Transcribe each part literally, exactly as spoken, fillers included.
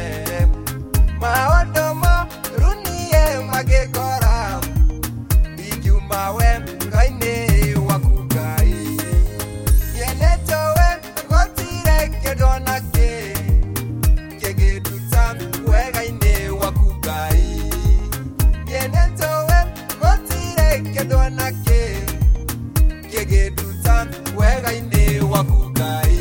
Maodomo runie magekora Ijumawe kaine wakugai Yenetowe gotire kedonake Kegedutam wegaine wakugai Yenetowe gotire kedonake Kegedutam wegaine wakugai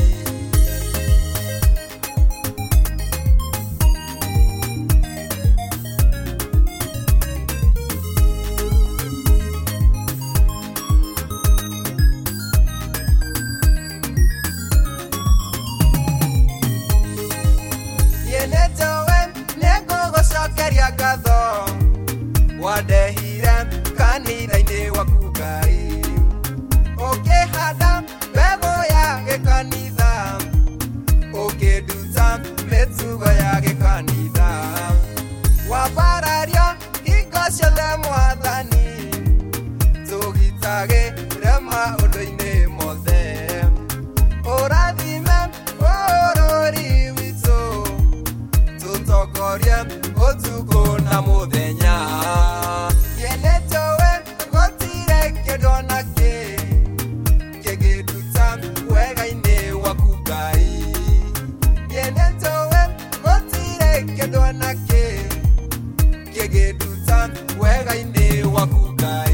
Wadehira kanitha-inĩ wakugai Ũkĩhanda mbegũ ya gĩkanitha Ũkĩnduta mĩtugo ya gĩkanitha Wambararia hingo ciothe Mwathani Tũgitagĩre maũndũ-inĩ mothe Ũrathime bũrũri witũ Tũtongorie ũtukũ na mũthenya Yenetowe gotire kedonake Kegeduta wegaine wakugai Yenetowe gotire kedonake Kegeduta wegaine wakugai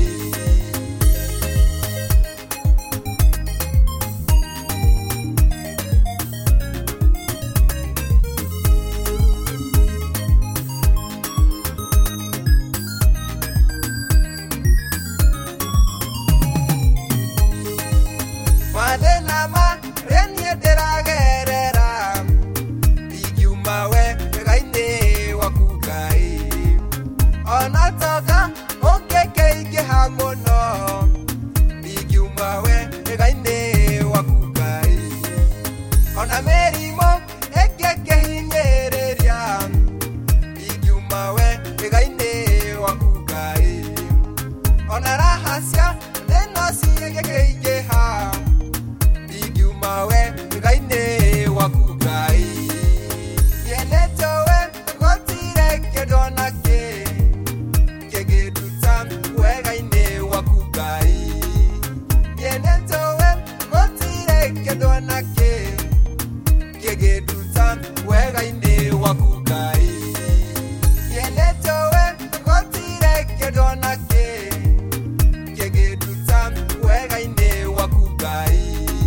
Madenama renie deragerera Ijumawe gaine wakugai Onatoka ongekeike hamono Ijumawe gaine wakugai Ona merimo ekekehinyereria Ijumawe gaine wakugai Ona rahasia nenosi ekekeike ha Ijumawe gaine wakugai Yenetowe gotire kedonake Kegeduta wegaine wakugai Yenetowe gotire kedonake Kegeduta wegaine wakugai Yenetowe gotire kedonake Kegeduta wegaine wakugai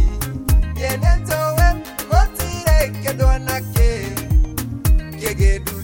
Yenetowe gotire kedonake Kegeduta